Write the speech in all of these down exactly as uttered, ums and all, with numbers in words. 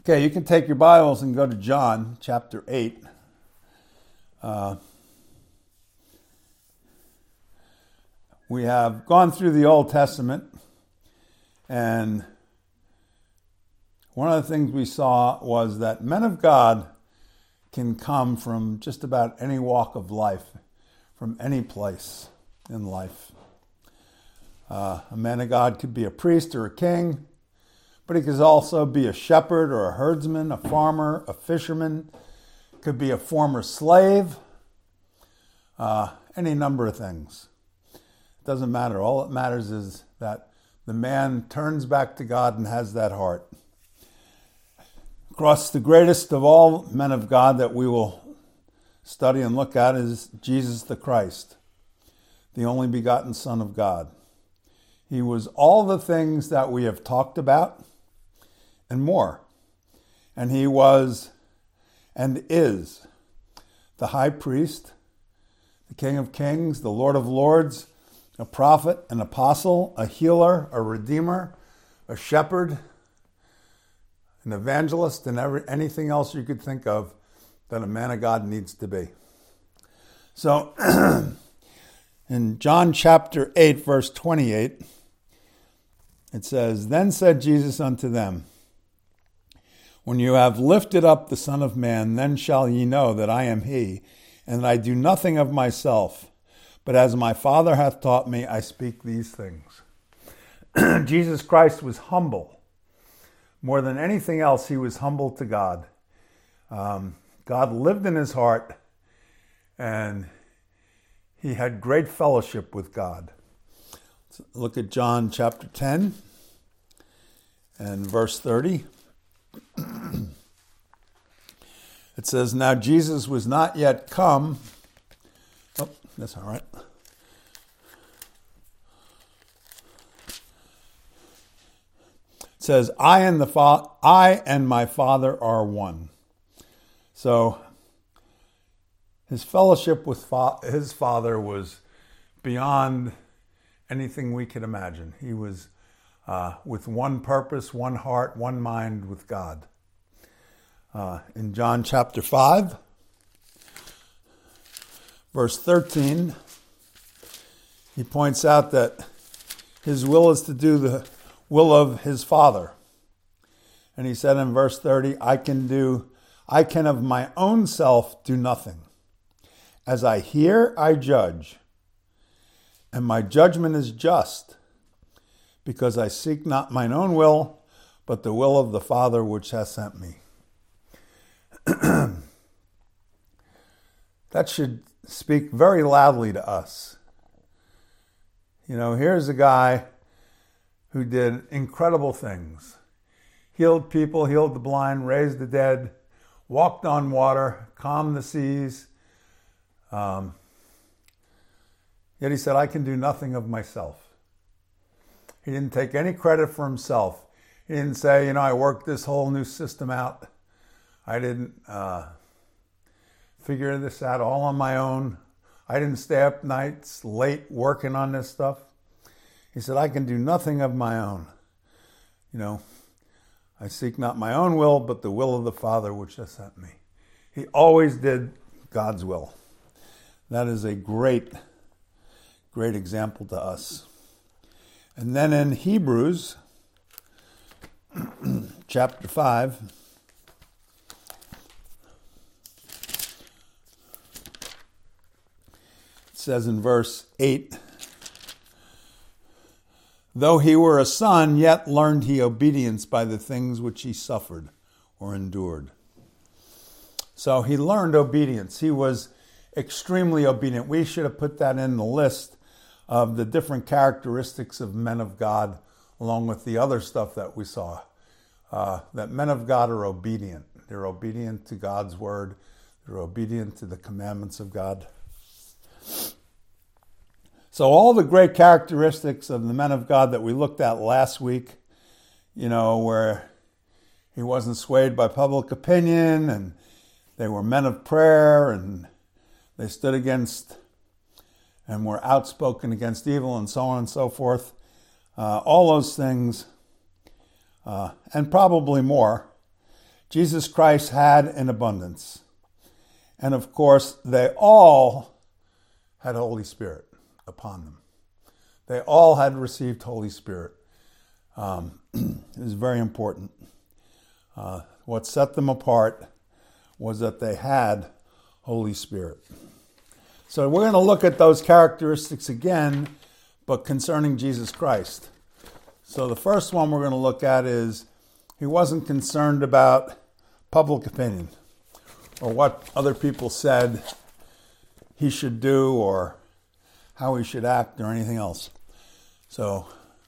Okay, you can take your Bibles and go to John chapter eight. Uh, we have gone through the Old Testament, and one of the things we saw was that men of God can come from just about any walk of life, from any place in life. Uh, a man of God could be a priest or a king, but he could also be a shepherd or a herdsman, a farmer, a fisherman. Could be a former slave, uh, any number of things. It doesn't matter. All that matters is that the man turns back to God and has that heart. Of course, the greatest of all men of God that we will study and look at is Jesus the Christ, the only begotten Son of God. He was all the things that we have talked about and more. And he was and is the high priest, the King of Kings, the Lord of Lords, a prophet, an apostle, a healer, a redeemer, a shepherd, an evangelist, and every, anything else you could think of that a man of God needs to be. So, in John chapter eight, verse twenty-eight, it says, "Then said Jesus unto them, When you have lifted up the Son of Man, then shall ye know that I am he, and that I do nothing of myself, but as my Father hath taught me, I speak these things." Jesus Christ was humble. More than anything else, he was humble to God. Um, God lived in his heart, and he had great fellowship with God. Let's look at John chapter ten and verse thirty. It says, "Now Jesus was not yet come." Oh, that's all right. It says, I and the fa- I and my Father are one. So his fellowship with fa- his Father was beyond anything we could imagine. He was uh, with one purpose, one heart, one mind with God. Uh, in John chapter five, verse thirteen, he points out that his will is to do the will of his Father. And he said in verse thirty, I can do, I can of my own self do nothing. As I hear, I judge, and my judgment is just, because I seek not mine own will, but the will of the Father which hath sent me. That should speak very loudly to us. You know, here's a guy who did incredible things. Healed people, healed the blind, raised the dead, walked on water, calmed the seas. Um, yet he said, I can do nothing of myself. He didn't take any credit for himself. He didn't say, you know, I worked this whole new system out. I didn't uh, figure this out all on my own. I didn't stay up nights late working on this stuff. He said, I can do nothing of my own. You know, I seek not my own will, but the will of the Father which hath sent me. He always did God's will. That is a great, great example to us. And then in Hebrews chapter five, it says in verse eight, though he were a son, yet learned he obedience by the things which he suffered or endured. So he learned obedience. He was extremely obedient. We should have put that in the list of the different characteristics of men of God, along with the other stuff that we saw. Uh, that men of God are obedient. They're obedient to God's word. They're obedient to the commandments of God. So all the great characteristics of the men of God that we looked at last week, you know, where he wasn't swayed by public opinion, and they were men of prayer, and they stood against and were outspoken against evil, and so on and so forth. Uh, all those things, uh, and probably more, Jesus Christ had in abundance. And of course, they all had Holy Spirit upon them. They all had received Holy Spirit. Um, it was very important. Uh, what set them apart was that they had Holy Spirit. So we're going to look at those characteristics again, but concerning Jesus Christ. So the first one we're going to look at is he wasn't concerned about public opinion or what other people said he should do or how he should act or anything else. So,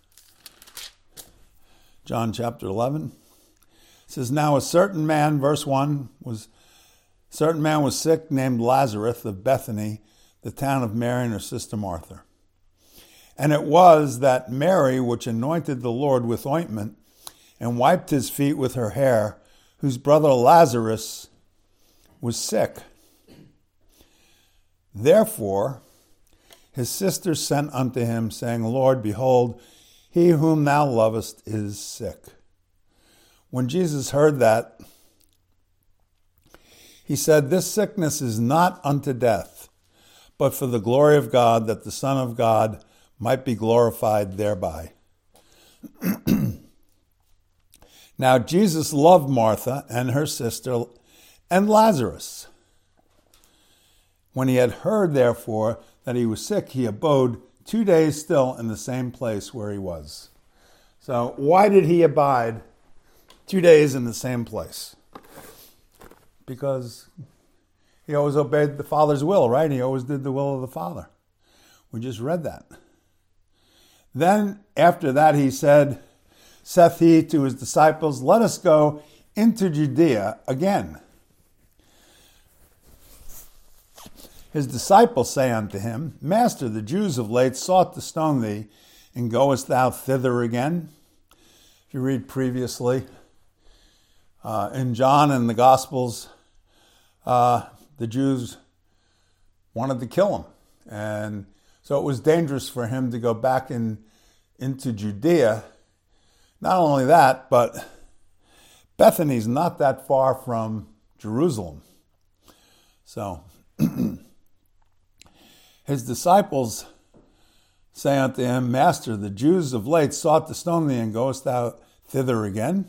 John chapter eleven says, now a certain man, verse one, was a certain man was sick named Lazarus of Bethany, the town of Mary and her sister Martha. And it was that Mary, which anointed the Lord with ointment and wiped his feet with her hair, whose brother Lazarus was sick. Therefore, his sister sent unto him, saying, Lord, behold, he whom thou lovest is sick. When Jesus heard that, he said, this sickness is not unto death, but for the glory of God, that the Son of God might be glorified thereby. Now Jesus loved Martha and her sister and Lazarus. When he had heard, therefore, that he was sick, he abode two days still in the same place where he was. So why did he abide two days in the same place? Because he always obeyed the Father's will, right? He always did the will of the Father. We just read that. Then after that he said, saith he to his disciples, let us go into Judea again. His disciples say unto him, Master, the Jews of late sought to stone thee, and goest thou thither again? If you read previously, uh, in John and the Gospels, uh, the Jews wanted to kill him. And so it was dangerous for him to go back in, into Judea. Not only that, but Bethany's not that far from Jerusalem. So his disciples say unto him, Master, the Jews of late sought to stone thee, and goest thou thither again?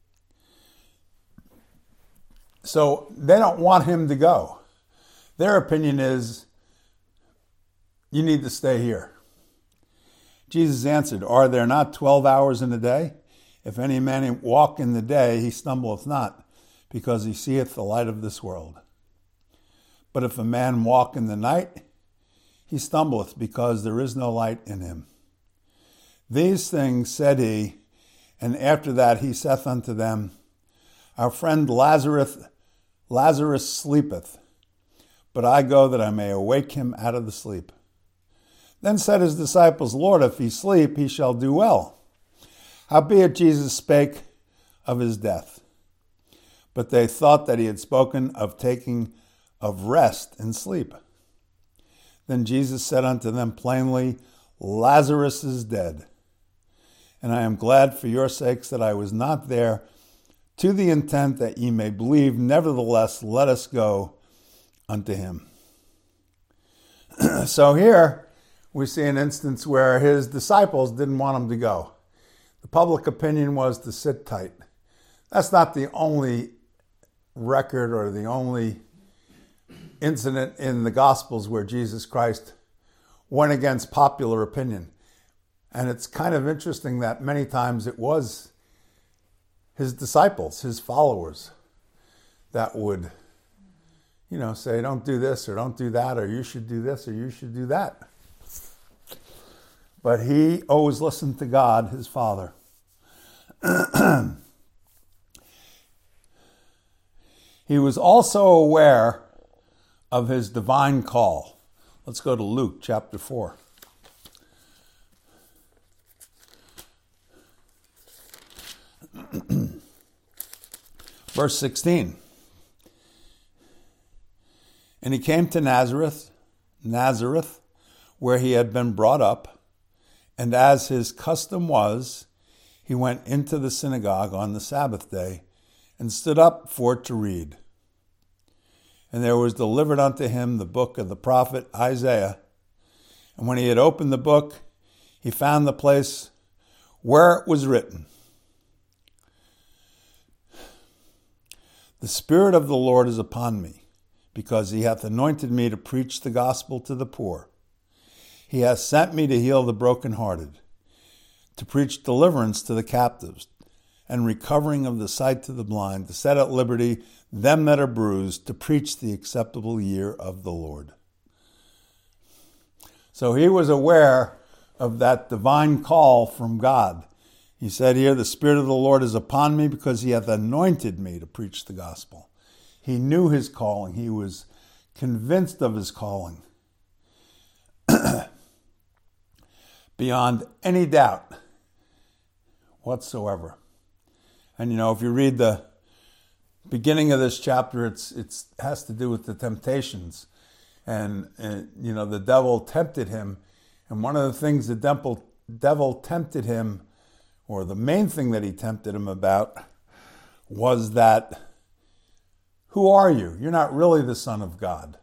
So they don't want him to go. Their opinion is, you need to stay here. Jesus answered, Are there not twelve hours in a day? If any man walk in the day, he stumbleth not, because he seeth the light of this world. But if a man walk in the night, he stumbleth, because there is no light in him. These things said he, and after that he saith unto them, Our friend Lazarus, Lazarus sleepeth, but I go that I may awake him out of the sleep. Then said his disciples, Lord, if he sleep, he shall do well. Howbeit Jesus spake of his death. But they thought that he had spoken of taking of rest and sleep. Then Jesus said unto them plainly, Lazarus is dead, and I am glad for your sakes that I was not there, to the intent that ye may believe. Nevertheless, let us go unto him. So here we see an instance where his disciples didn't want him to go. The public opinion was to sit tight. That's not the only record or the only incident in the Gospels where Jesus Christ went against popular opinion. And it's kind of interesting that many times it was his disciples, his followers, that would, you know, say, don't do this or don't do that, or you should do this or you should do that. But he always listened to God, his Father. He was also aware of his divine call. Let's go to Luke chapter four. Verse sixteen. And he came to Nazareth, Nazareth, where he had been brought up, and as his custom was, he went into the synagogue on the Sabbath day, and stood up for to read. And there was delivered unto him the book of the prophet Isaiah. And when he had opened the book, he found the place where it was written, The Spirit of the Lord is upon me, because he hath anointed me to preach the gospel to the poor. He hath sent me to heal the brokenhearted, to preach deliverance to the captives, and recovering of the sight to the blind, to set at liberty them that are bruised, to preach the acceptable year of the Lord. So he was aware of that divine call from God. He said here, the Spirit of the Lord is upon me because he hath anointed me to preach the gospel. He knew his calling. He was convinced of his calling. Beyond any doubt whatsoever. And you know, if you read the beginning of this chapter, it's it's has to do with the temptations. And, and you know, the devil tempted him. And one of the things the devil, devil tempted him, or the main thing that he tempted him about, was that, who are you? You're not really the Son of God.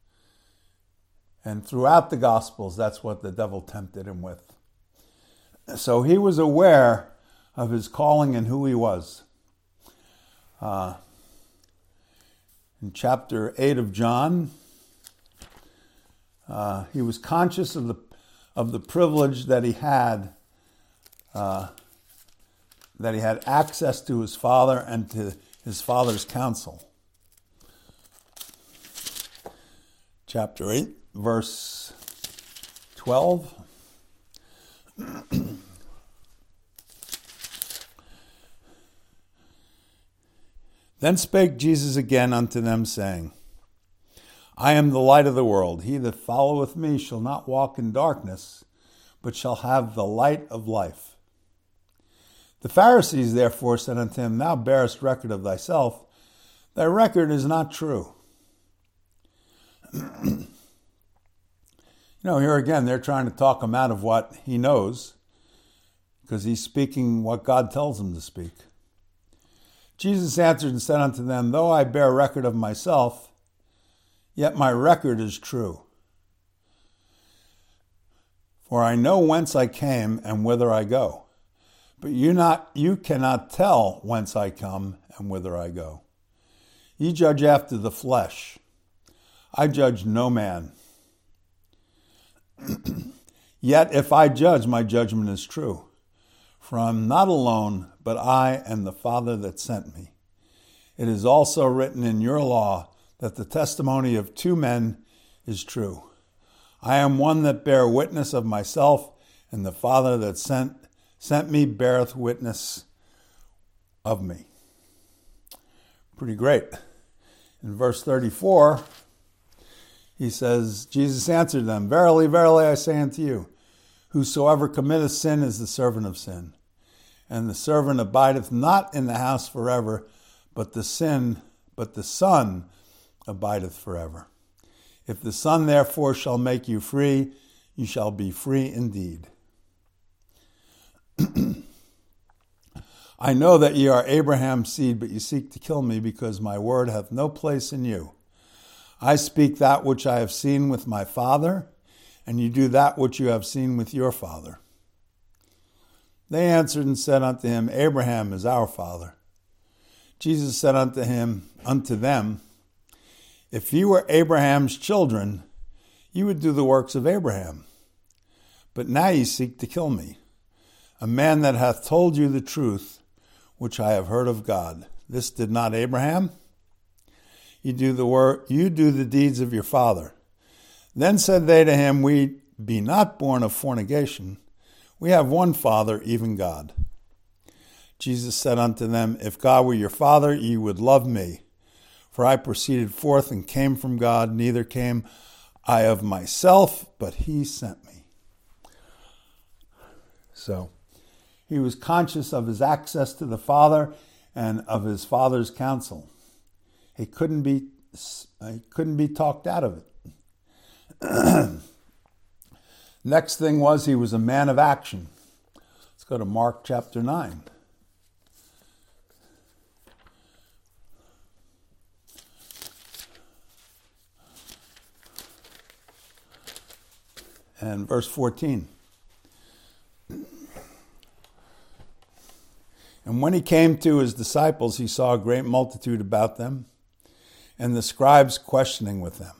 And throughout the Gospels, that's what the devil tempted him with. So he was aware of his calling and who he was. Uh, in chapter eight of John, uh, he was conscious of the of the privilege that he had, uh, that he had access to his Father and to his Father's counsel. Chapter eight, verse twelve. Then spake Jesus again unto them, saying, I am the light of the world. He that followeth me shall not walk in darkness, but shall have the light of life. The Pharisees therefore said unto him, Thou bearest record of thyself. Thy record is not true. You know, here again, they're trying to talk him out of what he knows, because he's speaking what God tells him to speak. Jesus answered and said unto them, Though I bear record of myself, yet my record is true. For I know whence I came and whither I go. But you not you cannot tell whence I come and whither I go. Ye judge after the flesh. I judge no man. Yet if I judge, my judgment is true. For I am not alone, but I and the Father that sent me. It is also written in your law that the testimony of two men is true. I am one that bear witness of myself, and the Father that sent sent me beareth witness of me. Pretty great. In verse thirty-four, he says, Jesus answered them, Verily, verily, I say unto you, whosoever committeth sin is the servant of sin. And the servant abideth not in the house forever, but the sin, but the Son abideth forever. If the Son therefore shall make you free, you shall be free indeed. I know that ye are Abraham's seed, but ye seek to kill me, because my word hath no place in you. I speak that which I have seen with my father, and you do that which you have seen with your father. They answered and said unto him, Abraham is our father. Jesus said unto him, unto them, If ye were Abraham's children, ye would do the works of Abraham. But now ye seek to kill me, a man that hath told you the truth, which I have heard of God. This did not Abraham? You do the work, you do the deeds of your father. Then said they to him, We be not born of fornication. We have one Father, even God. Jesus said unto them, If God were your Father, ye would love me. For I proceeded forth and came from God, neither came I of myself, but he sent me. So he was conscious of his access to the Father and of his Father's counsel. He couldn't be, he couldn't be talked out of it. Next thing was he was a man of action. Let's go to Mark chapter nine. and verse fourteen. And when he came to his disciples, he saw a great multitude about them, and the scribes questioning with them.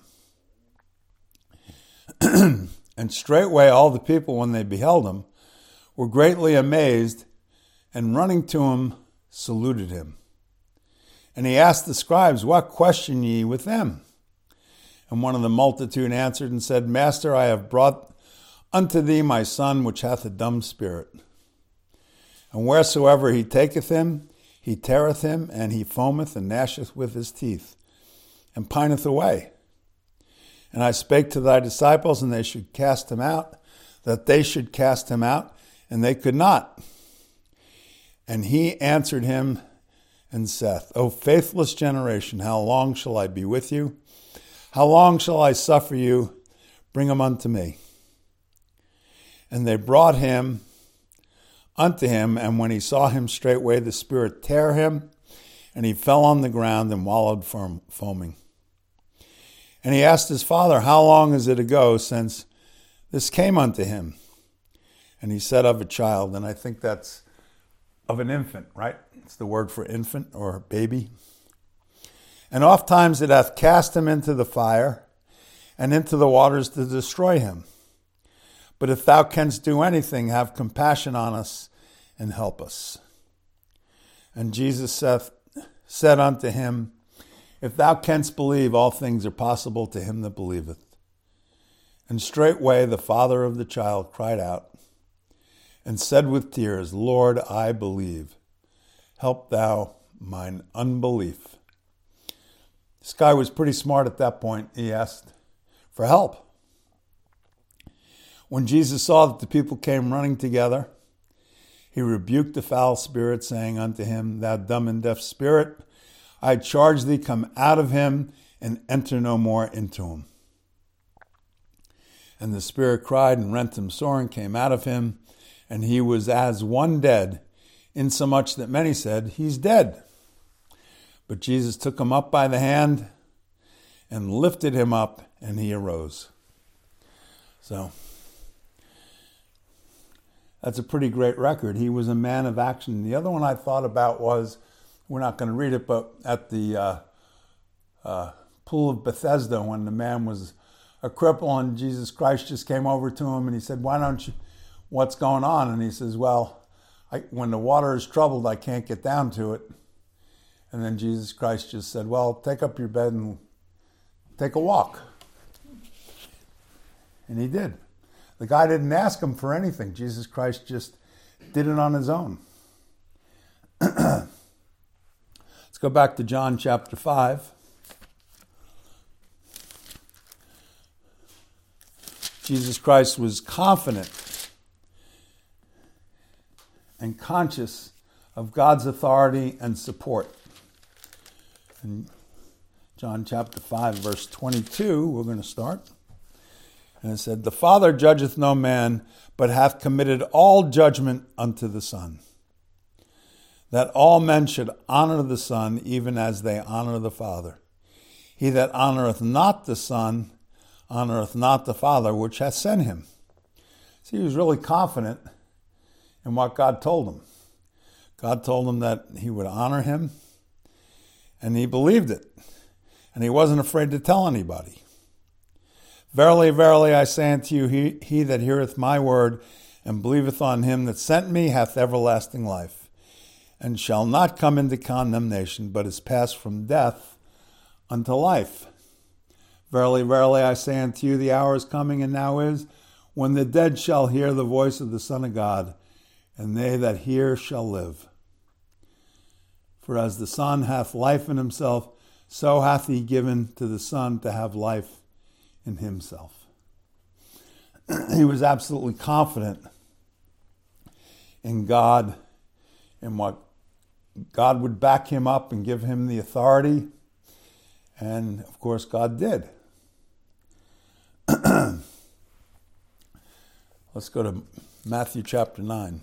And straightway all the people, when they beheld him, were greatly amazed, and running to him, saluted him. And he asked the scribes, What question ye with them? And one of the multitude answered and said, Master, I have brought unto thee my son, which hath a dumb spirit. And wheresoever he taketh him, he teareth him, and he foameth and gnasheth with his teeth, and pineth away. And I spake to thy disciples, and they should cast him out, that they should cast him out, and they could not. And he answered him and saith, O faithless generation, how long shall I be with you? How long shall I suffer you? Bring him unto me. And they brought him unto him, and when he saw him, straightway the spirit tear him, and he fell on the ground and wallowed foaming. And he asked his father, How long is it ago since this came unto him? And he said, Of a child. And I think that's of an infant, right? It's the word for infant or baby. And oft times it hath cast him into the fire and into the waters to destroy him. But if thou canst do anything, have compassion on us and help us. And Jesus saith, said unto him, If thou canst believe, all things are possible to him that believeth. And straightway the father of the child cried out and said with tears, Lord, I believe. Help thou mine unbelief. This guy was pretty smart at that point. He asked for help. When Jesus saw that the people came running together, he rebuked the foul spirit, saying unto him, Thou dumb and deaf spirit, I charge thee, come out of him, and enter no more into him. And the spirit cried and rent him sore, and came out of him, and he was as one dead, insomuch that many said, He's dead. But Jesus took him up by the hand, and lifted him up, and he arose. So, that's a pretty great record. He was a man of action. The other one I thought about was, we're not going to read it, but at the uh, uh, pool of Bethesda, when the man was a cripple and Jesus Christ just came over to him and he said, why don't you, what's going on? And he says, well, I, when the water is troubled, I can't get down to it. And then Jesus Christ just said, well, take up your bed and take a walk. And he did. The guy didn't ask him for anything. Jesus Christ just did it on his own. Let's go back to John chapter five. Jesus Christ was confident and conscious of God's authority and support. In John chapter five, verse twenty-two, we're going to start. And it said, The Father judgeth no man, but hath committed all judgment unto the Son, that all men should honor the Son, even as they honor the Father. He that honoreth not the Son, honoreth not the Father, which hath sent him. See, he was really confident in what God told him. God told him that he would honor him, and he believed it. And he wasn't afraid to tell anybody. Verily, verily, I say unto you, he, he that heareth my word and believeth on him that sent me hath everlasting life, and shall not come into condemnation, but is passed from death unto life. Verily, verily, I say unto you, the hour is coming, and now is, when the dead shall hear the voice of the Son of God, and they that hear shall live. For as the Son hath life in himself, so hath he given to the Son to have life in himself. He was absolutely confident in God, in what God would back him up and give him the authority. And of course, God did. Let's go to Matthew chapter nine.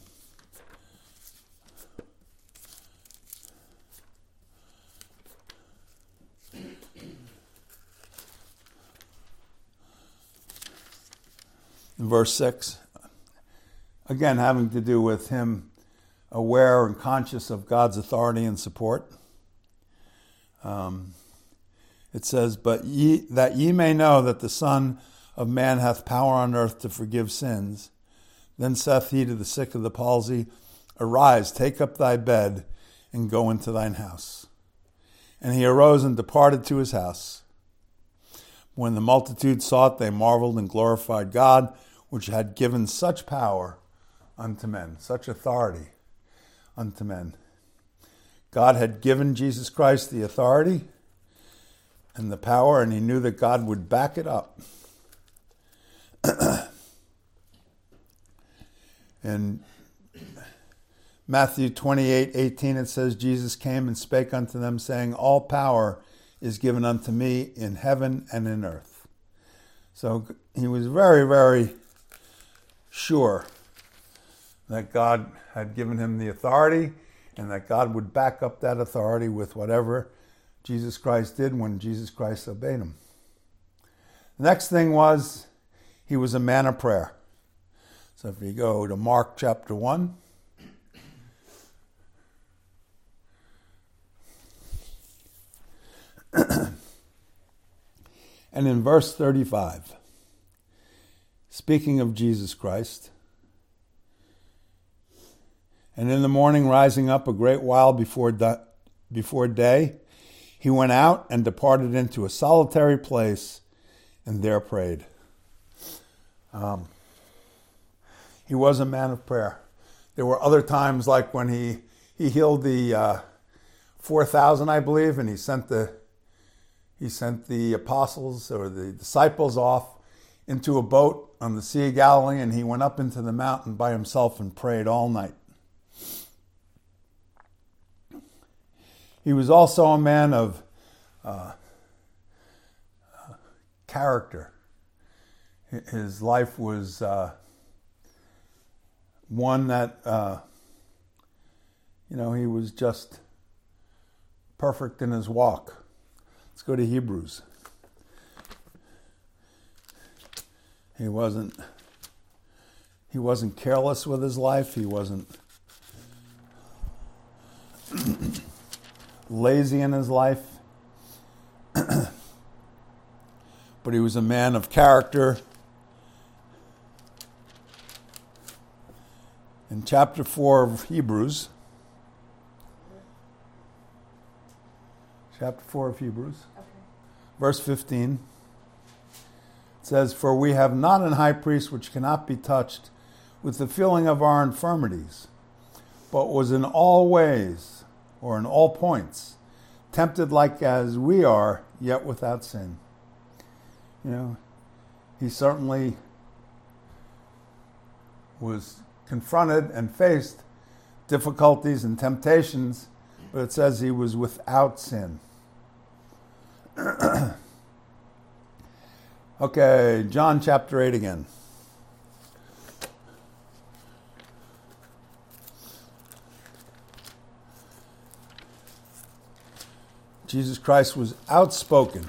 in verse six, again having to do with him aware and conscious of God's authority and support. Um, it says, but ye, that ye may know that the Son of Man hath power on earth to forgive sins. Then saith he to the sick of the palsy, Arise, take up thy bed, and go into thine house. And he arose and departed to his house. When the multitude saw it, they marveled and glorified God, which had given such power unto men, such authority unto men. God had given Jesus Christ the authority and the power, and he knew that God would back it up. In Matthew twenty-eight eighteen, it says, Jesus came and spake unto them, saying, All power is given unto me in heaven and in earth. So he was very, very sure that God had given him the authority and that God would back up that authority with whatever Jesus Christ did when Jesus Christ obeyed him. The next thing was he was a man of prayer. So if you go to Mark chapter one, and in verse thirty-five, speaking of Jesus Christ, and in the morning rising up a great while before da- before day, he went out and departed into a solitary place and there prayed. Um, he was a man of prayer. There were other times like when he, he healed the uh, four thousand, I believe, and he sent the he sent the apostles or the disciples off into a boat on the Sea of Galilee, and he went up into the mountain by himself and prayed all night. He was also a man of uh, uh, character. His life was uh, one that, uh, you know, he was just perfect in his walk. Let's go to Hebrews. He wasn't, he wasn't careless with his life. He wasn't lazy in his life. But he was a man of character. In chapter four of Hebrews, chapter four of Hebrews, okay. Verse fifteen, it says, For we have not an high priest which cannot be touched with the feeling of our infirmities, but was in all ways, or in all points, tempted like as we are, yet without sin. You know, he certainly was confronted and faced difficulties and temptations, but it says he was without sin. Okay, John chapter eight again. Jesus Christ was outspoken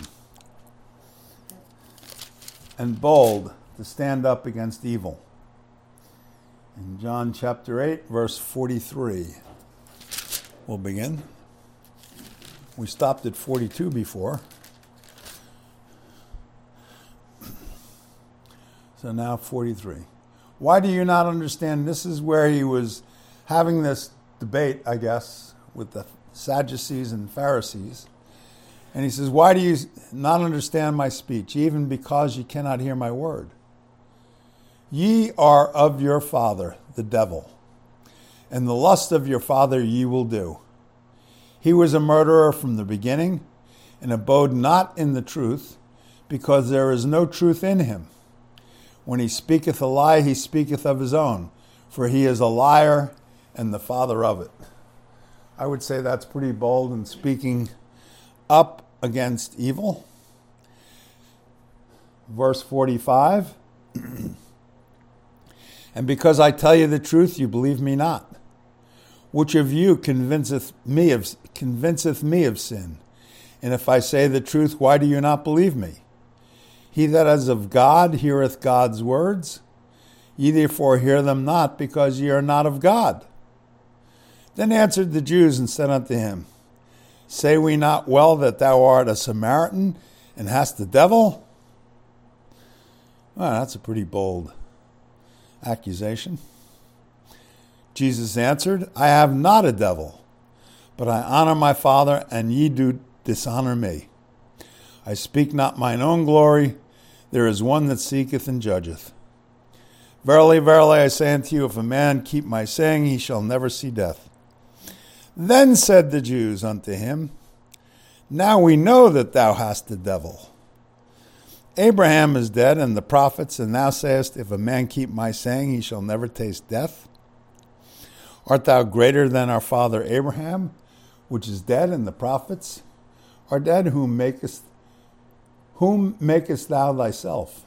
and bold to stand up against evil. In John chapter eight, verse forty-three, we'll begin. We stopped at forty-two before. So now forty-three. Why do you not understand? This is where he was having this debate, I guess, with the Sadducees and Pharisees. And he says, why do you not understand my speech, even because you cannot hear my word? Ye are of your father, the devil, and the lust of your father ye will do. He was a murderer from the beginning, and abode not in the truth, because there is no truth in him. When he speaketh a lie, he speaketh of his own, for he is a liar and the father of it. I would say that's pretty bold in speaking up against evil. Verse forty-five, And because I tell you the truth, you believe me not. Which of you convinceth me of convinceth me of sin? And if I say the truth, why do you not believe me? He that is of God heareth God's words. Ye therefore hear them not, because ye are not of God. Then answered the Jews and said unto him, Say we not well that thou art a Samaritan, and hast the devil? Well, that's a pretty bold accusation. Jesus answered, I have not a devil, but I honor my Father, and ye do dishonor me. I speak not mine own glory. There is one that seeketh and judgeth. Verily, verily, I say unto you, if a man keep my saying, he shall never see death. Then said the Jews unto him, Now we know that thou hast the devil. Abraham is dead, and the prophets, and thou sayest, If a man keep my saying, he shall never taste death. Art thou greater than our father Abraham, which is dead, and the prophets are dead? Whom makest, whom makest thou thyself?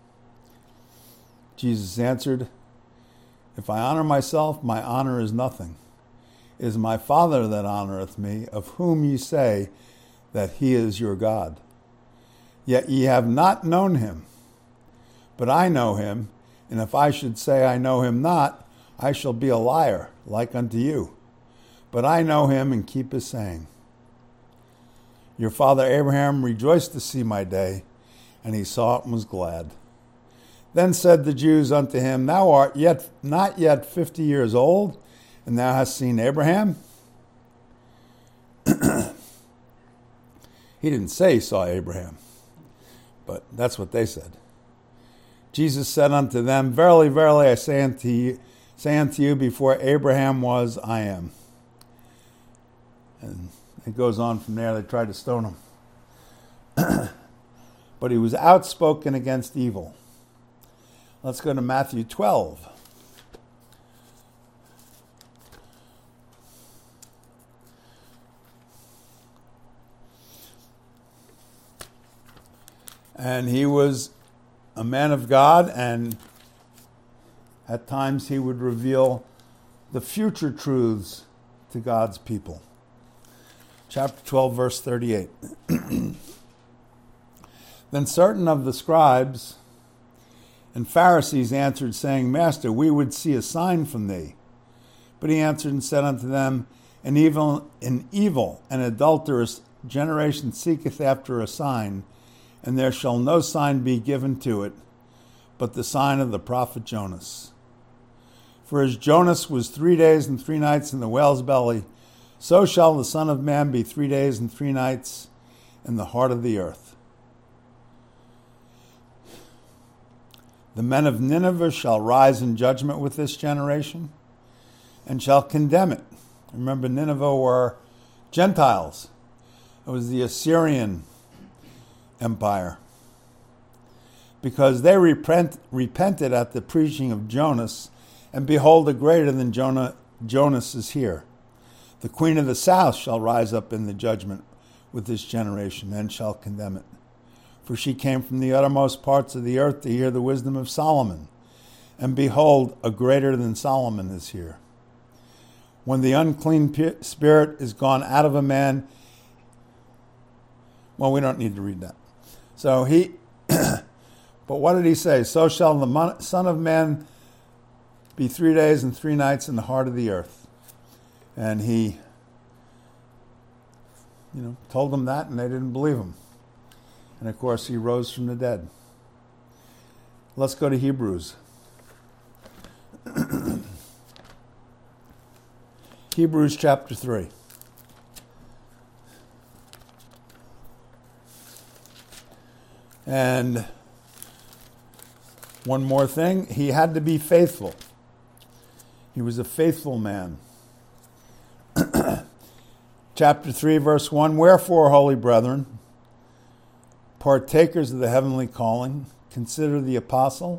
Jesus answered, If I honor myself, my honor is nothing. It is my Father that honoreth me, of whom ye say that he is your God. Yet ye have not known him. But I know him, and if I should say I know him not, I shall be a liar, like unto you. But I know him and keep his saying. Your father Abraham rejoiced to see my day, and he saw it and was glad. Then said the Jews unto him, Thou art yet not yet fifty years old, and thou hast seen Abraham? He didn't say he saw Abraham, but that's what they said. Jesus said unto them, Verily, verily, I say unto you, say unto you, before Abraham was, I am. And it goes on from there. They tried to stone him. But he was outspoken against evil. Let's go to Matthew twelve. And he was a man of God, and at times he would reveal the future truths to God's people. Chapter twelve, verse thirty-eight. Then certain of the scribes and Pharisees answered, saying, Master, we would see a sign from thee. But he answered and said unto them, An evil, an evil and adulterous generation seeketh after a sign, and there shall no sign be given to it, but the sign of the prophet Jonas. For as Jonas was three days and three nights in the whale's belly, so shall the Son of Man be three days and three nights in the heart of the earth. The men of Nineveh shall rise in judgment with this generation, and shall condemn it. Remember, Nineveh were Gentiles. It was the Assyrian Empire. Because they repent, repented at the preaching of Jonas, and behold, a greater than Jonah, Jonas is here. The queen of the south shall rise up in the judgment with this generation, and shall condemn it. For she came from the uttermost parts of the earth to hear the wisdom of Solomon. And behold, a greater than Solomon is here. When the unclean spirit is gone out of a man, well, we don't need to read that. So he, but what did he say? So shall the Son of Man be three days and three nights in the heart of the earth. And he, you know, told them that, and they didn't believe him. And of course, he rose from the dead. Let's go to Hebrews. Hebrews chapter three. And one more thing, he had to be faithful. He was a faithful man. Chapter three, verse one, Wherefore, holy brethren, partakers of the heavenly calling, consider the apostle,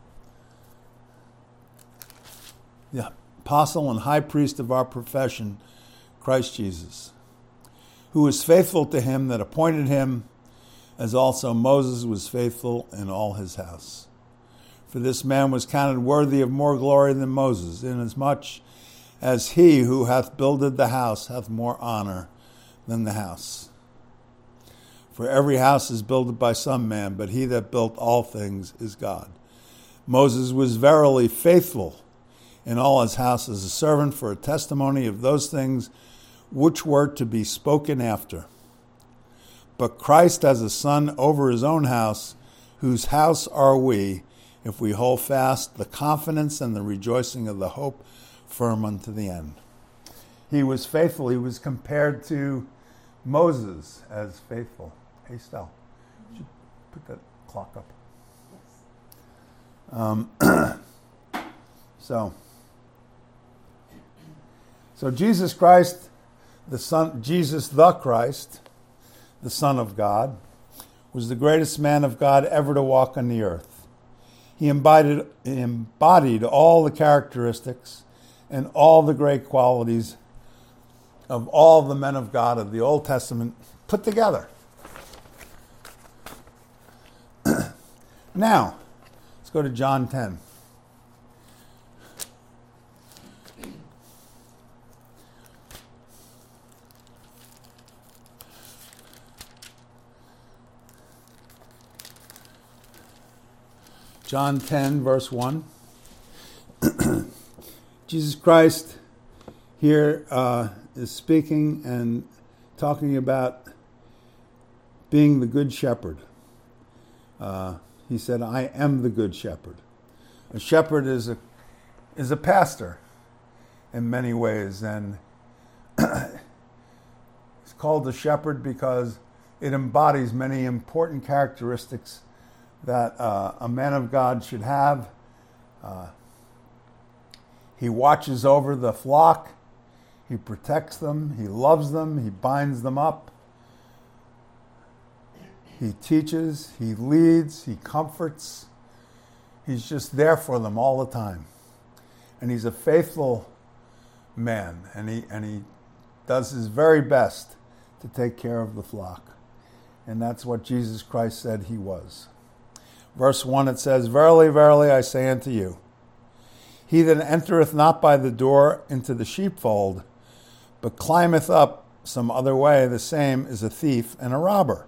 the apostle and high priest of our profession, Christ Jesus, who was faithful to him that appointed him, as also Moses was faithful in all his house. For this man was counted worthy of more glory than Moses, inasmuch as he who hath builded the house hath more honor than the house. For every house is builded by some man, but he that built all things is God. Moses was verily faithful in all his house as a servant for a testimony of those things which were to be spoken after. But Christ as a son over his own house, whose house are we, if we hold fast the confidence and the rejoicing of the hope firm unto the end. He was faithful. He was compared to Moses as faithful. Hey, Stell, you should put that clock up. Um, so, so Jesus Christ, the Son, Jesus the Christ, the Son of God, was the greatest man of God ever to walk on the earth. He embodied, embodied all the characteristics and all the great qualities of all the men of God of the Old Testament put together. Now, let's go to John ten. John ten, verse one. Jesus Christ here uh, is speaking and talking about being the good shepherd. Uh, he said, I am the good shepherd. A shepherd is a is a pastor in many ways, and it's called a shepherd because it embodies many important characteristics that uh, a man of God should have. Uh, he watches over the flock. He protects them. He loves them. He binds them up. He teaches. He leads. He comforts. He's just there for them all the time. And he's a faithful man. And he, and he does his very best to take care of the flock. And that's what Jesus Christ said he was. Verse one, it says, Verily, verily, I say unto you, he that entereth not by the door into the sheepfold, but climbeth up some other way, the same is a thief and a robber.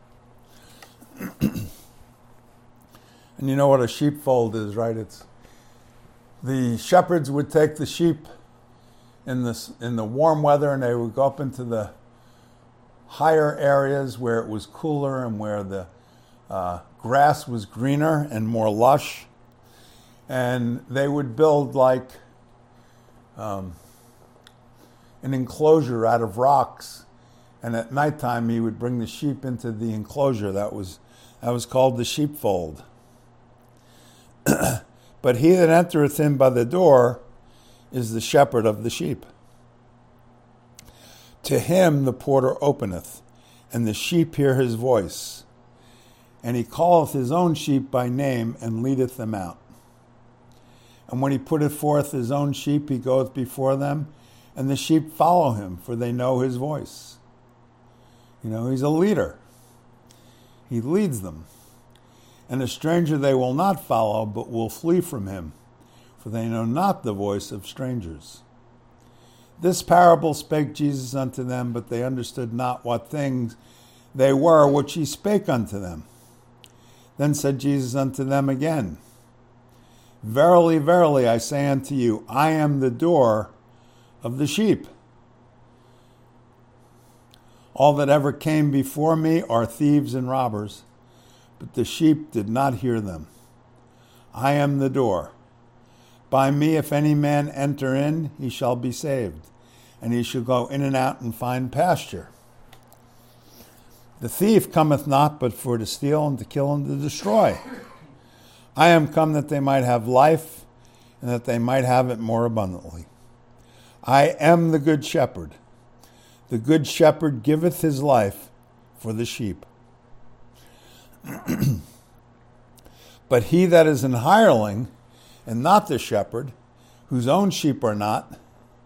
And you know what a sheepfold is, right? It's the shepherds would take the sheep in this in the warm weather, and they would go up into the higher areas where it was cooler and where the uh, grass was greener and more lush. And they would build like um, an enclosure out of rocks. And at nighttime, he would bring the sheep into the enclosure. That was that was called the sheepfold. But he that entereth in by the door is the shepherd of the sheep. To him the porter openeth, and the sheep hear his voice. And he calleth his own sheep by name, and leadeth them out. And when he putteth forth his own sheep, he goeth before them, and the sheep follow him, for they know his voice. You know, he's a leader. He leads them. And a stranger they will not follow, but will flee from him, for they know not the voice of strangers. This parable spake Jesus unto them, but they understood not what things they were which he spake unto them. Then said Jesus unto them again, Verily, verily, I say unto you, I am the door of the sheep. All that ever came before me are thieves and robbers, but the sheep did not hear them. I am the door. By me, if any man enter in, he shall be saved, and he shall go in and out and find pasture. The thief cometh not but for to steal and to kill and to destroy. I am come that they might have life, and that they might have it more abundantly. I am the good shepherd. The good shepherd giveth his life for the sheep. But he that is an hireling, and not the shepherd, whose own sheep are not,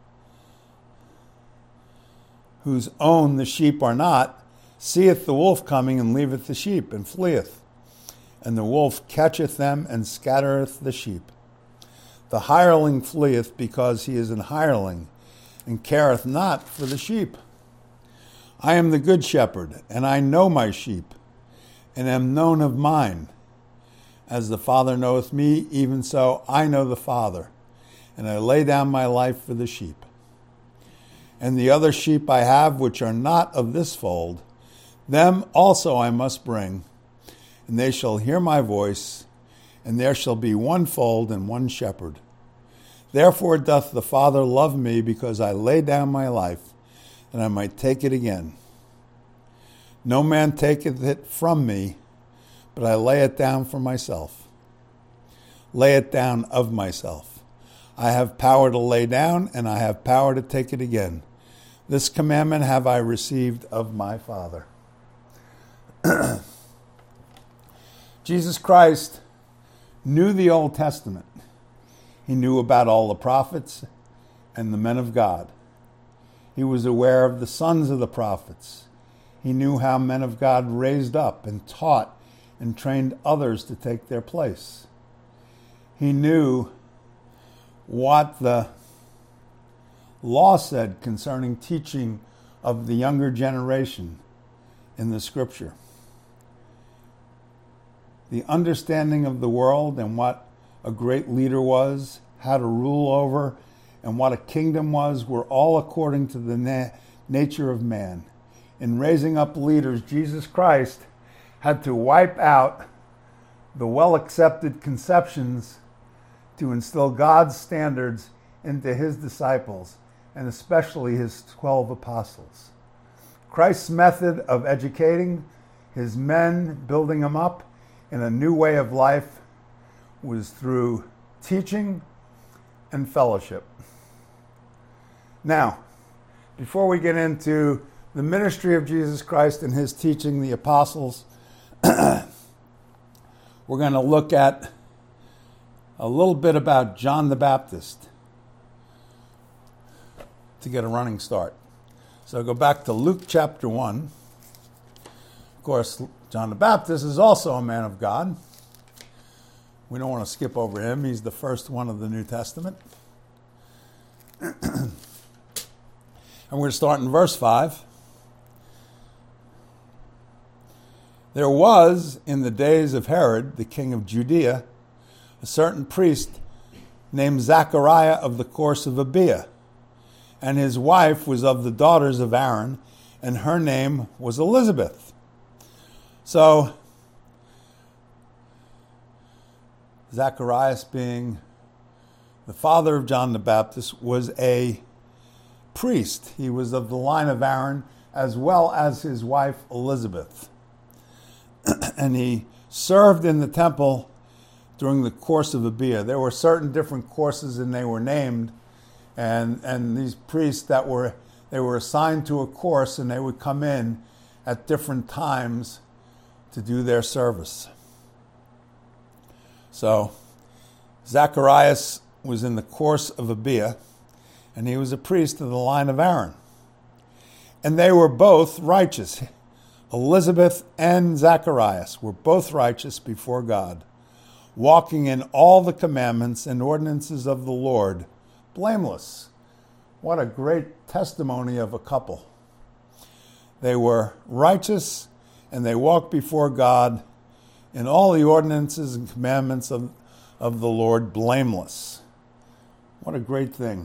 whose own the sheep are not, seeth the wolf coming, and leaveth the sheep, and fleeth. And the wolf catcheth them, and scattereth the sheep. The hireling fleeth, because he is an hireling, and careth not for the sheep. I am the good shepherd, and I know my sheep, and am known of mine. As the Father knoweth me, even so I know the Father, and I lay down my life for the sheep. And the other sheep I have, which are not of this fold, them also I must bring, and they shall hear my voice, and there shall be one fold and one shepherd. Therefore doth the Father love me, because I lay down my life, that I might take it again. No man taketh it from me, but I lay it down for myself. Lay it down of myself. I have power to lay down, and I have power to take it again. This commandment have I received of my Father. Jesus Christ knew the Old Testament. He knew about all the prophets and the men of God. He was aware of the sons of the prophets. He knew how men of God raised up and taught and trained others to take their place. He knew what the law said concerning teaching of the younger generation in the Scripture. The understanding of the world and what a great leader was, how to rule over, and what a kingdom was were all according to the na- nature of man. In raising up leaders, Jesus Christ had to wipe out the well-accepted conceptions to instill God's standards into his disciples, and especially his twelve apostles. Christ's method of educating his men, building them up in a new way of life, was through teaching and fellowship. Now, before we get into the ministry of Jesus Christ and his teaching the apostles, we're going to look at a little bit about John the Baptist to get a running start. So go back to Luke chapter one. Of course, John the Baptist is also a man of God. We don't want to skip over him. He's the first one of the New Testament. And we're going to start in verse five. There was, in the days of Herod, the king of Judea, a certain priest named Zachariah of the course of Abia, and his wife was of the daughters of Aaron, and her name was Elizabeth. So, Zacharias, being the father of John the Baptist, was a priest. He was of the line of Aaron, as well as his wife Elizabeth. And he served in the temple during the course of Abia. There were certain different courses, and they were named. And and these priests that were they were assigned to a course, and they would come in at different times to do their service. So Zacharias was in the course of Abia, and he was a priest of the line of Aaron. And they were both righteous. Elizabeth and Zacharias were both righteous before God, walking in all the commandments and ordinances of the Lord, blameless. What a great testimony of a couple. They were righteous, and they walked before God in all the ordinances and commandments of, of the Lord, blameless. What a great thing.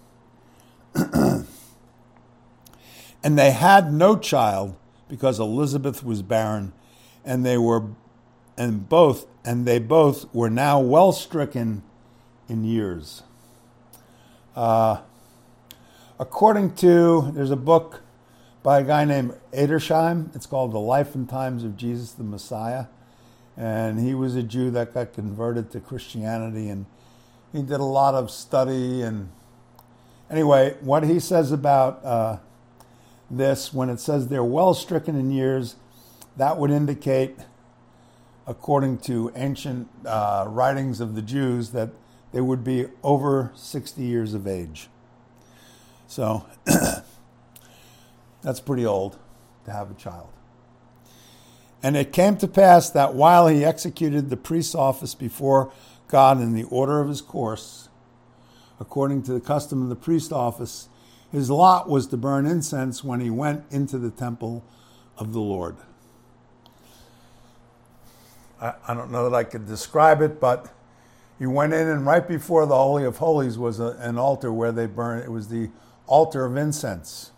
And they had no child, because Elizabeth was barren, and they were, and both, and they both were now well stricken in years. Uh, according to, there's a book by a guy named Edersheim. It's called The Life and Times of Jesus the Messiah, and he was a Jew that got converted to Christianity, and he did a lot of study. And anyway, what he says about uh, this, when it says they're well stricken in years, that would indicate, according to ancient uh, writings of the Jews, that they would be over sixty years of age. So that's pretty old to have a child. And it came to pass that while he executed the priest's office before God in the order of his course, according to the custom of the priest's office, his lot was to burn incense when he went into the temple of the Lord. I, I don't know that I could describe it, but you went in, and right before the Holy of Holies was a, an altar where they burned. It was the altar of incense.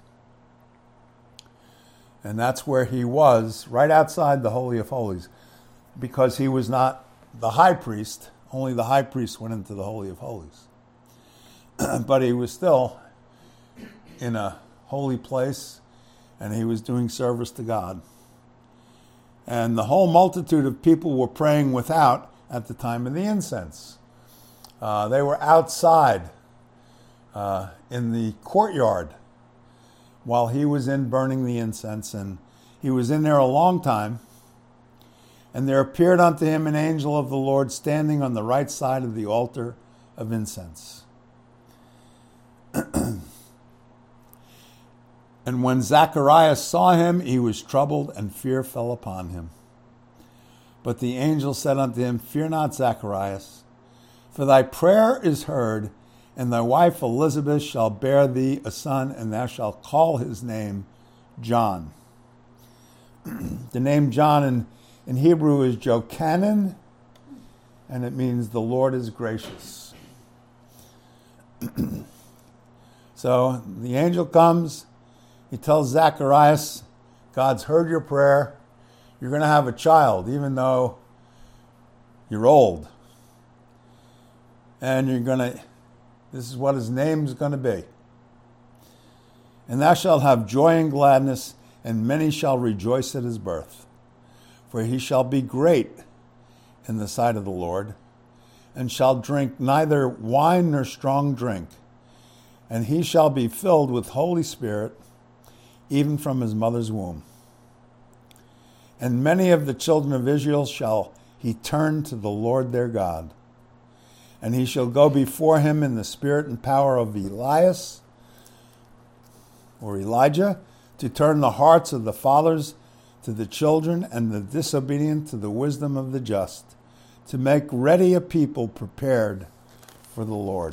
And that's where he was, right outside the Holy of Holies, because he was not the high priest. Only the high priest went into the Holy of Holies. But he was still in a holy place, and he was doing service to God. And the whole multitude of people were praying without at the time of the incense. Uh, they were outside uh, in the courtyard while he was in burning the incense, and he was in there a long time. And there appeared unto him an angel of the Lord standing on the right side of the altar of incense. And when Zacharias saw him, he was troubled, and fear fell upon him. But the angel said unto him, Fear not, Zacharias, for thy prayer is heard, and thy wife Elizabeth shall bear thee a son, and thou shalt call his name John. The name John in, in Hebrew is Jochanan, and it means the Lord is gracious. So the angel comes. He tells Zacharias, God's heard your prayer. You're going to have a child, even though you're old. And you're going to, this is what his name's going to be. And thou shalt have joy and gladness, and many shall rejoice at his birth. For he shall be great in the sight of the Lord, and shall drink neither wine nor strong drink. And he shall be filled with Holy Spirit, even from his mother's womb. And many of the children of Israel shall he turn to the Lord their God. And he shall go before him in the spirit and power of Elias, or Elijah, to turn the hearts of the fathers to the children, and the disobedient to the wisdom of the just, to make ready a people prepared for the Lord.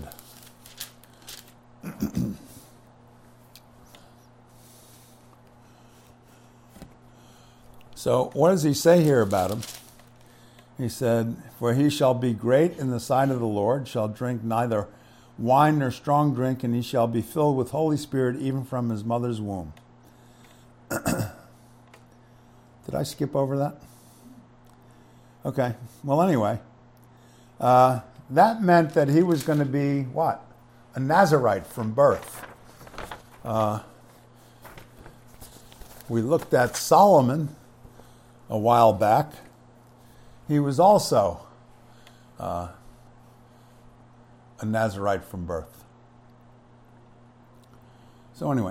So what does he say here about him? He said, For he shall be great in the sight of the Lord, shall drink neither wine nor strong drink, and he shall be filled with Holy Spirit even from his mother's womb. Did I skip over that? Okay. Well, anyway, uh, that meant that he was going to be, what? A Nazarite from birth. Uh, we looked at Solomon a while back. He was also uh, a Nazarite from birth. So anyway,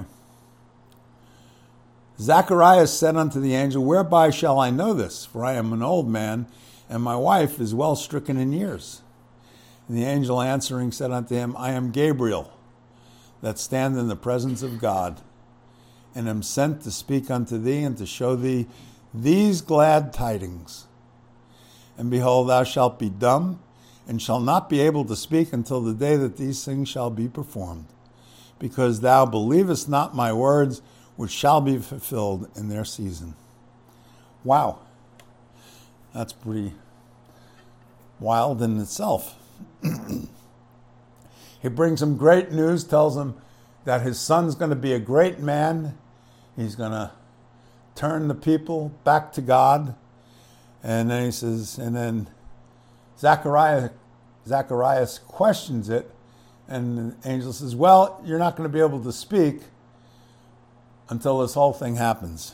Zacharias said unto the angel, Whereby shall I know this? For I am an old man, and my wife is well stricken in years. And the angel answering said unto him, I am Gabriel, that stand in the presence of God, and am sent to speak unto thee, and to show thee these glad tidings. And behold, thou shalt be dumb, and shalt not be able to speak until the day that these things shall be performed, because thou believest not my words, which shall be fulfilled in their season. Wow. That's pretty wild in itself. He brings him great news, tells him that his son's going to be a great man. He's going to turn the people back to God. And then he says, and then Zachariah, Zacharias questions it. And the angel says, well, you're not going to be able to speak until this whole thing happens.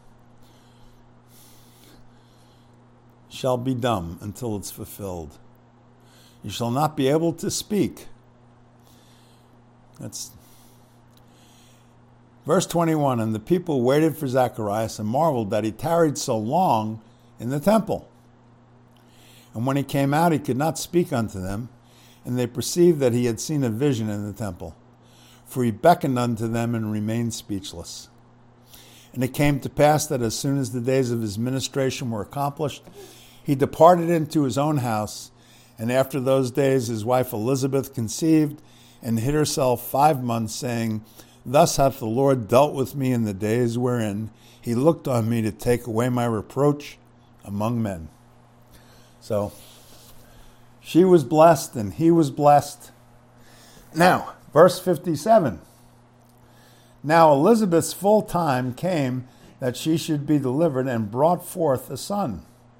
Shall be dumb until it's fulfilled. You shall not be able to speak. That's verse twenty-one. And the people waited for Zacharias and marveled that he tarried so long in the temple. And when he came out, he could not speak unto them, and they perceived that he had seen a vision in the temple. For he beckoned unto them and remained speechless. And it came to pass that as soon as the days of his ministration were accomplished, he departed into his own house. And after those days his wife Elizabeth conceived, and hid herself five months, saying, Thus hath the Lord dealt with me in the days wherein he looked on me to take away my reproach among men. So she was blessed and he was blessed. Now, verse fifty-seven. Now Elizabeth's full time came that she should be delivered and brought forth a son.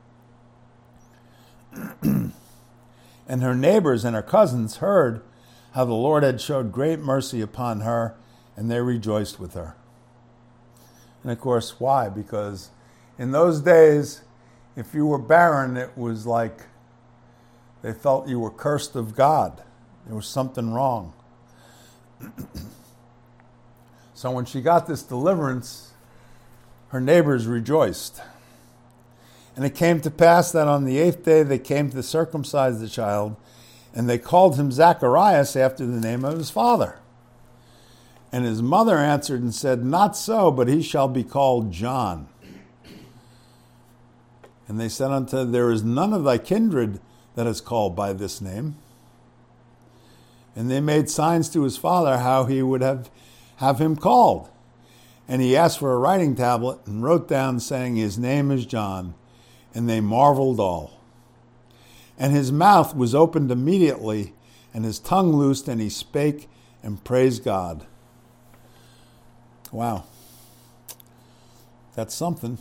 And her neighbors and her cousins heard how the Lord had showed great mercy upon her, and they rejoiced with her. And of course, why? Because in those days, if you were barren, it was like they felt you were cursed of God. There was something wrong. So when she got this deliverance, her neighbors rejoiced. And it came to pass that on the eighth day they came to circumcise the child, and they called him Zacharias after the name of his father. And his mother answered and said, Not so, but he shall be called John. And they said unto her, There is none of thy kindred that is called by this name. And they made signs to his father how he would have, have him called. And he asked for a writing tablet and wrote down, saying, His name is John. And they marveled all. And his mouth was opened immediately, and his tongue loosed, and he spake and praised God. Wow. That's something.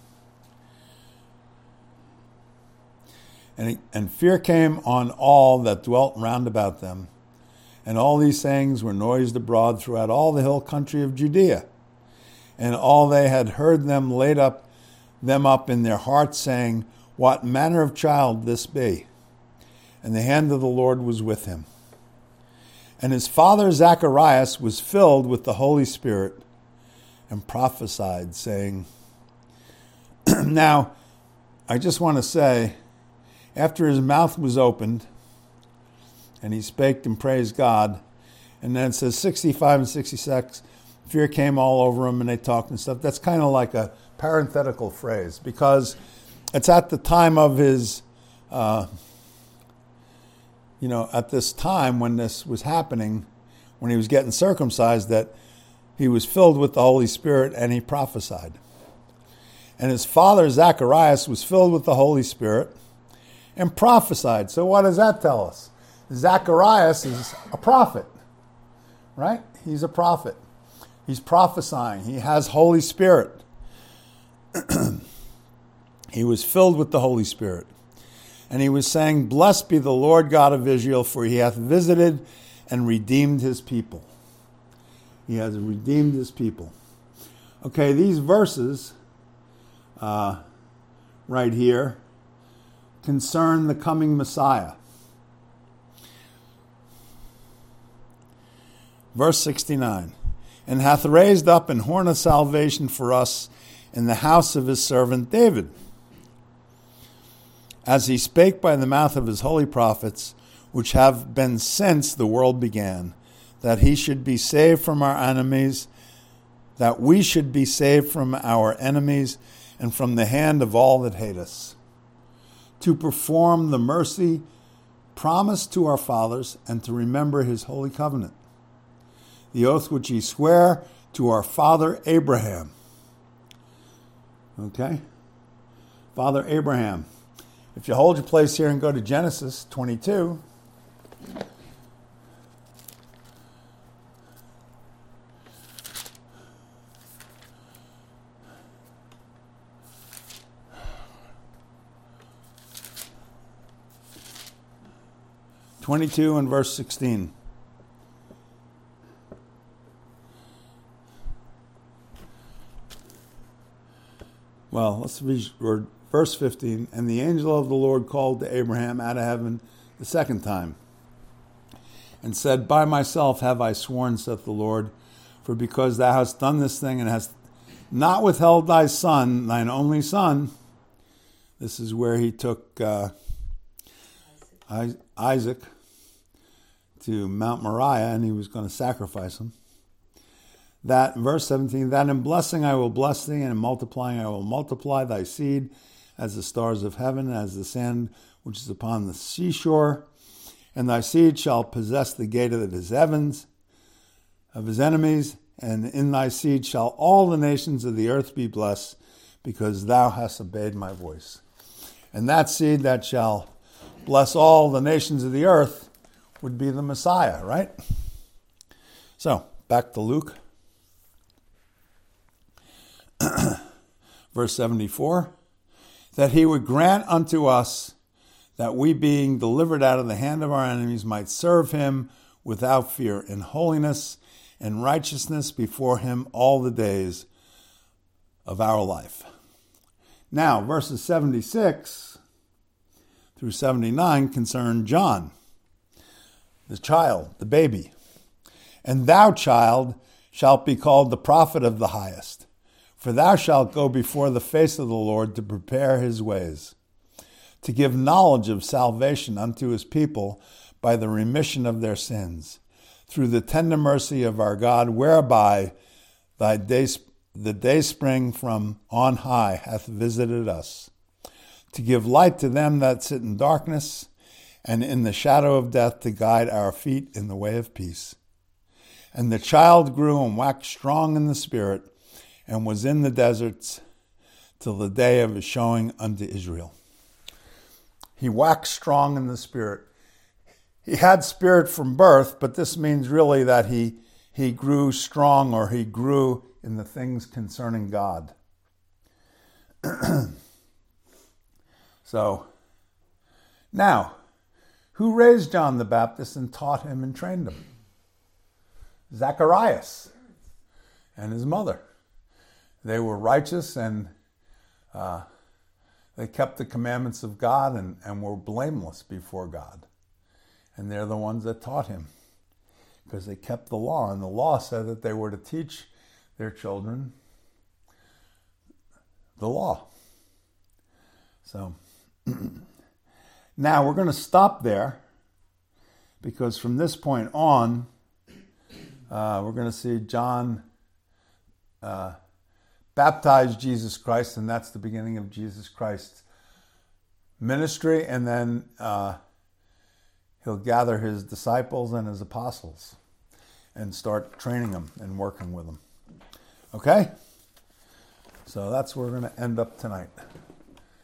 And, he, and fear came on all that dwelt round about them. And all these sayings were noised abroad throughout all the hill country of Judea. And all they had heard them laid up them up in their hearts, saying, What manner of child this be? And the hand of the Lord was with him. And his father Zacharias was filled with the Holy Spirit and prophesied, saying, Now, I just want to say, after his mouth was opened, and he spake and praised God, and then it says sixty-five and sixty-six, fear came all over him, and they talked and stuff. That's kind of like a parenthetical phrase, because it's at the time of his, uh, you know, at this time when this was happening, when he was getting circumcised, that he was filled with the Holy Spirit and he prophesied. And his father, Zacharias, was filled with the Holy Spirit and prophesied. So what does that tell us? Zacharias is a prophet, right? He's a prophet. He's prophesying. He has Holy Spirit. He was filled with the Holy Spirit. And he was saying, Blessed be the Lord God of Israel, for he hath visited and redeemed his people. He has redeemed his people. Okay, these verses uh, right here concern the coming Messiah. Verse sixty-nine. And hath raised up an horn of salvation for us in the house of his servant David, as he spake by the mouth of his holy prophets, which have been since the world began, that he should be saved from our enemies, that we should be saved from our enemies and from the hand of all that hate us, to perform the mercy promised to our fathers, and to remember his holy covenant, the oath which he sware to our father Abraham. Okay? Father Abraham. If you hold your place here and go to Genesis twenty-two, twenty-two and verse sixteen. Well, let's read verse fifteen. And the angel of the Lord called to Abraham out of heaven the second time, and said, By myself have I sworn, saith the Lord, for because thou hast done this thing, and hast not withheld thy son, thine only son. This is where he took uh, Isaac to Mount Moriah, and he was going to sacrifice him. That, verse seventeen, that in blessing I will bless thee, and in multiplying I will multiply thy seed as the stars of heaven, as the sand which is upon the seashore. And thy seed shall possess the gate of his heavens, of his enemies, and in thy seed shall all the nations of the earth be blessed, because thou hast obeyed my voice. And that seed that shall bless all the nations of the earth would be the Messiah, right? So, back to Luke. Verse seventy-four. That he would grant unto us that we, being delivered out of the hand of our enemies, might serve him without fear in holiness and righteousness before him all the days of our life. Now, verses seventy-six through seventy-nine concern John, the child, the baby. And thou, child, shalt be called the prophet of the highest, for thou shalt go before the face of the Lord to prepare his ways, to give knowledge of salvation unto his people by the remission of their sins, through the tender mercy of our God, whereby thy day, the dayspring from on high hath visited us, to give light to them that sit in darkness, and in the shadow of death to guide our feet in the way of peace. And the child grew and waxed strong in the spirit, and was in the deserts till the day of his showing unto Israel. He waxed strong in the spirit. He had spirit from birth, but this means really that he, he grew strong, or he grew in the things concerning God. So, now, who raised John the Baptist and taught him and trained him? Zacharias and his mother. They were righteous, and uh, they kept the commandments of God and, and were blameless before God. And they're the ones that taught him, because they kept the law. And the law said that they were to teach their children the law. So, now we're going to stop there, because from this point on, uh, we're going to see John uh, baptize Jesus Christ, and that's the beginning of Jesus Christ's ministry. And then uh, he'll gather his disciples and his apostles and start training them and working with them. Okay? So that's where we're going to end up tonight.